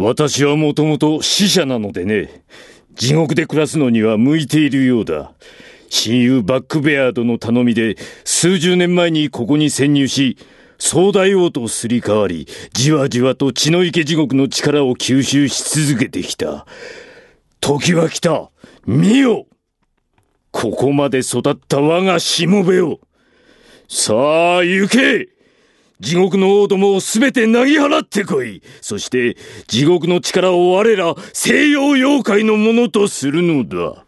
私はもともと死者なのでね、地獄で暮らすのには向いているようだ。親友バックベアードの頼みで数十年前にここに潜入し、総大王とすり替わり、じわじわと血の池地獄の力を吸収し続けてきた。時は来た。見よ、ここまで育った我がしもべを。さあ行け、地獄の王どもをすべてなぎ払ってこい。そして地獄の力を我ら西洋妖怪のものとするのだ。